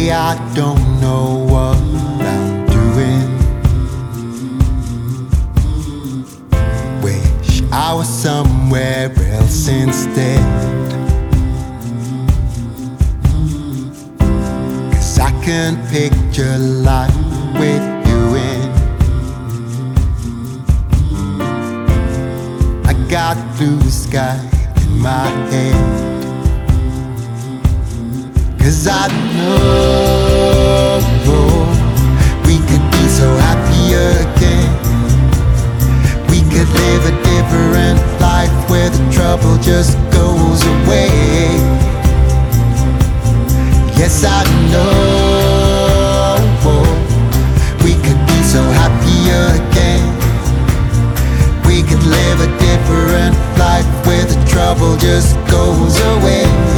I don't know what I'm doing. Wish I was somewhere else instead. 'Cause I can picture life with you in. I got blue sky in my head. 'Cause I know we could be so happy again. We could live a different life where the trouble just goes away. Yes, I know we could be so happy again. We could live a different life where the trouble just goes away.